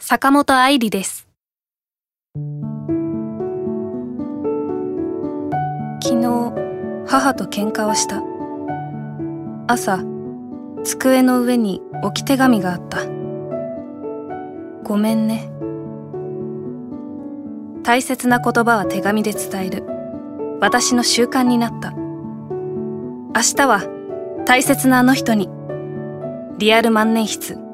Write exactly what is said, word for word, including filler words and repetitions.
坂本愛理です。昨日、母と喧嘩をした。朝、机の上に置き手紙があった。ごめんね。大切な言葉は手紙で伝える。私の習慣になった。明日は大切なあの人に。リアル万年筆。